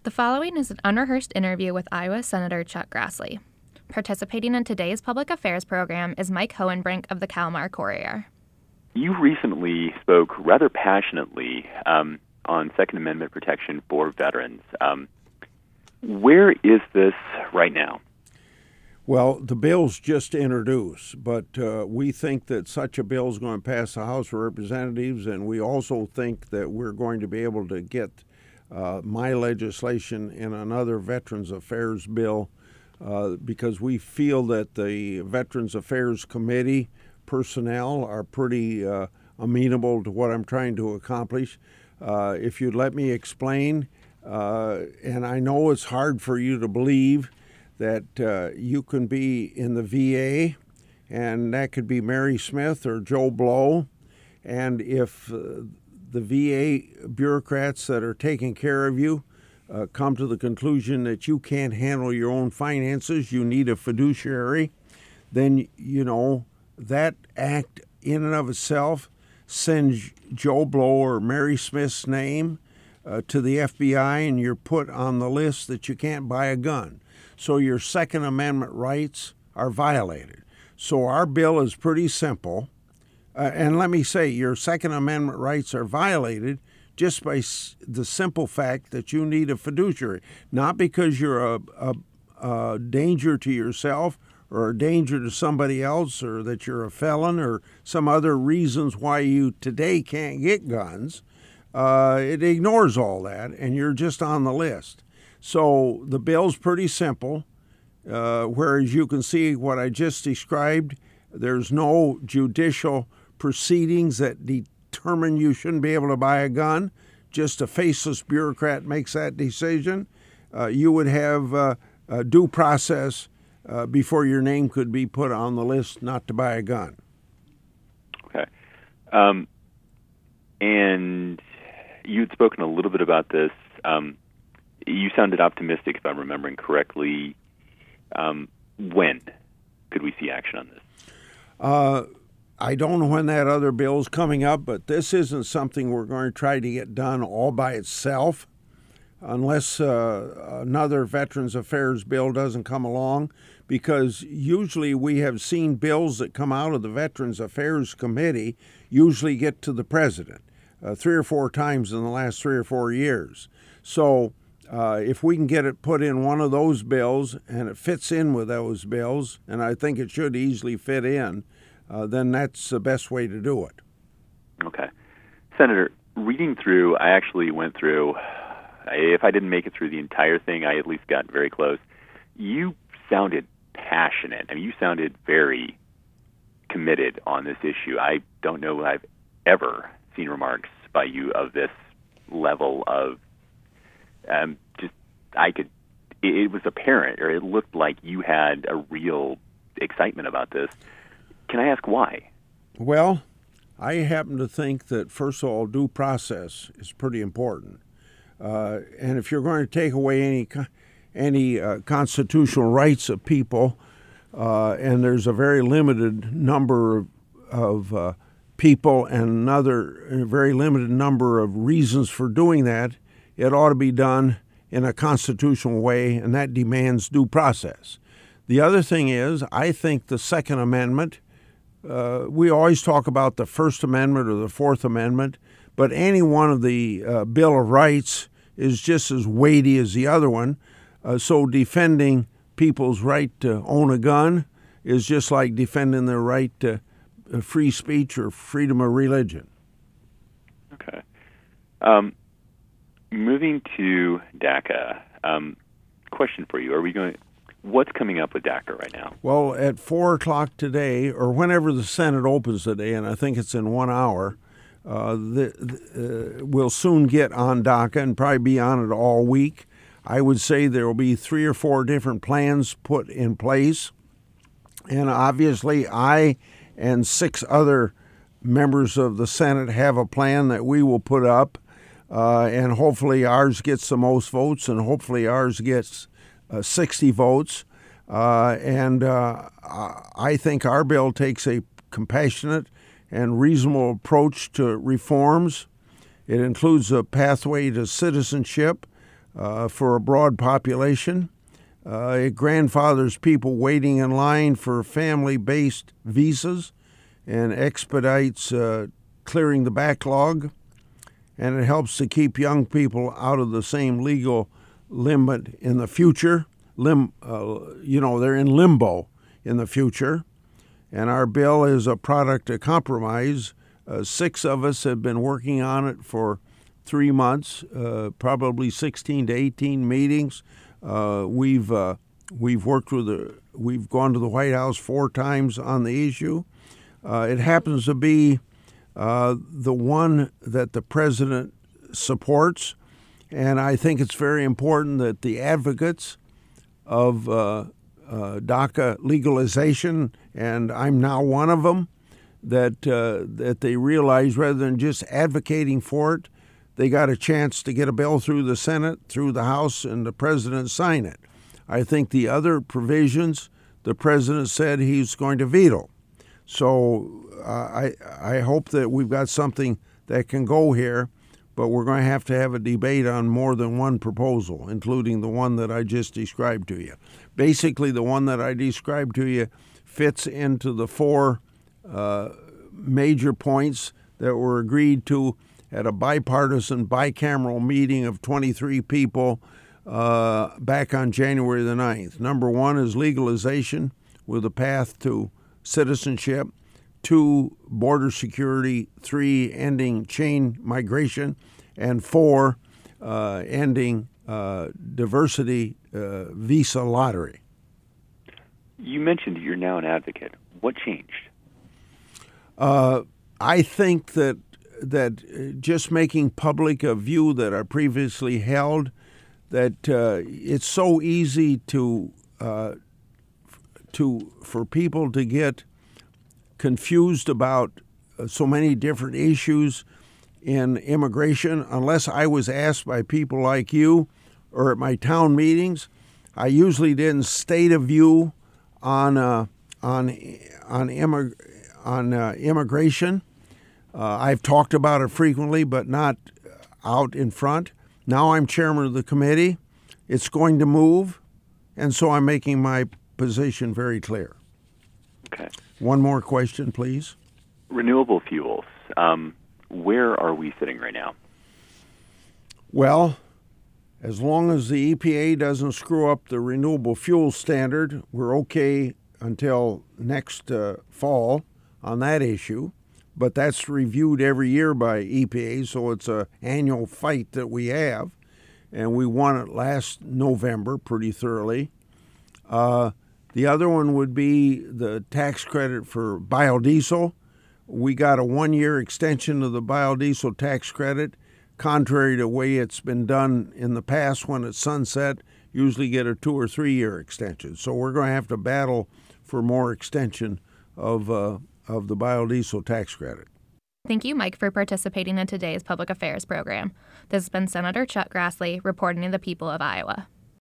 The following is an unrehearsed interview with Iowa Senator Chuck Grassley. Participating in today's public affairs program is Mike Hohenbrink of the Kalmar Courier. You recently spoke rather passionately on Second Amendment protection for veterans. Where is this right now? Well, the bill's just introduced, but we think that such a bill is going to pass the House of Representatives, and we also think that we're going to be able to get my legislation in another Veterans Affairs bill because we feel that the Veterans Affairs Committee personnel are pretty amenable to what I'm trying to accomplish. If you'd let me explain, and I know it's hard for you to believe that you can be in the VA, and that could be Mary Smith or Joe Blow, and if the VA bureaucrats that are taking care of you come to the conclusion that you can't handle your own finances, you need a fiduciary, then, you know, that act in and of itself sends Joe Blow or Mary Smith's name to the FBI, and you're put on the list that you can't buy a gun. So your Second Amendment rights are violated. So our bill is pretty simple. And let me say, your Second Amendment rights are violated just by the simple fact that you need a fiduciary, not because you're a danger to yourself or a danger to somebody else or that you're a felon or some other reasons why you today can't get guns. It ignores all that, and you're just on the list. So the bill's pretty simple, whereas you can see what I just described. There's no judicial proceedings that determine you shouldn't be able to buy a gun. Just a faceless bureaucrat makes that decision. You would have a due process before your name could be put on the list not to buy a gun. Okay. And you'd spoken a little bit about this. You sounded optimistic, if I'm remembering correctly. When could we see action on this? I don't know when that other bill is coming up, but this isn't something we're going to try to get done all by itself unless another Veterans Affairs bill doesn't come along, because usually we have seen bills that come out of the Veterans Affairs Committee usually get to the president 3 or 4 times in the last 3 or 4 years. So if we can get it put in one of those bills and it fits in with those bills, and I think it should easily fit in, then that's the best way to do it. Okay. Senator, reading through, I actually went through, if I didn't make it through the entire thing, I at least got very close. You sounded passionate. I mean, you sounded very committed on this issue. I don't know if I've ever seen remarks by you of this level of it was apparent, or it looked like you had a real excitement about this. Can I ask why? Well, I happen to think that, first of all, due process is pretty important. And if you're going to take away any constitutional rights of people, and there's a very limited number of people and a very limited number of reasons for doing that, it ought to be done in a constitutional way, and that demands due process. The other thing is, I think the Second Amendment, we always talk about the First Amendment or the Fourth Amendment, but any one of the Bill of Rights is just as weighty as the other one. So defending people's right to own a gun is just like defending their right to free speech or freedom of religion. Okay. Moving to DACA, question for you. What's coming up with DACA right now? Well, at 4 o'clock today, or whenever the Senate opens today, and I think it's in 1 hour, we'll soon get on DACA and probably be on it all week. I would say there will be 3 or 4 different plans put in place. And obviously, I and 6 other members of the Senate have a plan that we will put up. And hopefully ours gets the most votes, and hopefully ours gets 60 votes. And I think our bill takes a compassionate and reasonable approach to reforms. It includes a pathway to citizenship, for a broad population. It grandfathers people waiting in line for family-based visas and expedites clearing the backlog. And it helps to keep young people out of the same legal limit in the future. They're in limbo in the future. And our bill is a product of compromise. 6 of us have been working on it for 3 months, probably 16 to 18 meetings. We've worked we've gone to the White House 4 times on the issue. It happens to be the one that the president supports, and I think it's very important that the advocates of DACA legalization, and I'm now one of them, that they realize rather than just advocating for it, they got a chance to get a bill through the Senate, through the House, and the president sign it. I think the other provisions, the president said he's going to veto. So I hope that we've got something that can go here, but we're going to have a debate on more than one proposal, including the one that I just described to you. Basically, the one that I described to you fits into the 4 major points that were agreed to at a bipartisan, bicameral meeting of 23 people back on January the 9th. Number 1 is legalization with a path to citizenship. 2, border security. 3, ending chain migration. And 4, ending diversity visa lottery. You mentioned you're now an advocate. What changed? I think that just making public a view that I previously held, that it's so easy for people to get confused about so many different issues in immigration. Unless I was asked by people like you or at my town meetings, I usually didn't state a view on immigration. I've talked about it frequently, but not out in front. Now I'm chairman of the committee. It's going to move, and so I'm making my position very clear. Okay. One more question, please. Renewable fuels. Where are we sitting right now? Well, as long as the EPA doesn't screw up the renewable fuel standard, we're okay until next fall on that issue. But that's reviewed every year by EPA, so it's an annual fight that we have. And we won it last November pretty thoroughly. The other one would be the tax credit for biodiesel. We got a 1-year extension of the biodiesel tax credit, contrary to the way it's been done in the past when it's sunset, usually get a 2 or 3 year extension. So we're going to have to battle for more extension of the biodiesel tax credit. Thank you, Mike, for participating in today's Public Affairs program. This has been Senator Chuck Grassley reporting to the people of Iowa.